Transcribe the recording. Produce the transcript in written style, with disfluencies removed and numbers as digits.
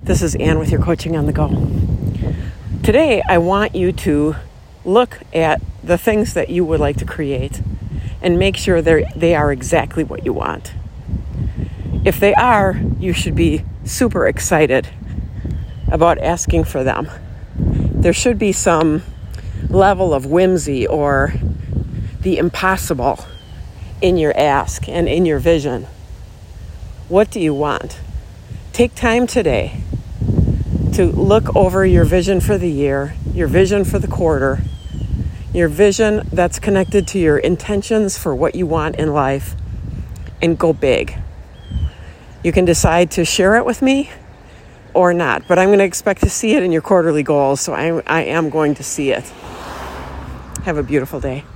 This is Ann with your Coaching on the Go. Today, I want you to look at the things that you would like to create and make sure they are exactly what you want. If they are, you should be super excited about asking for them. There should be some level of whimsy or the impossible in your ask and in your vision. What do you want? Take time today to look over your vision for the year, your vision for the quarter, your vision that's connected to your intentions for what you want in life, and go big. You can decide to share it with me or not, but I'm going to expect to see it in your quarterly goals, so I am going to see it. Have a beautiful day.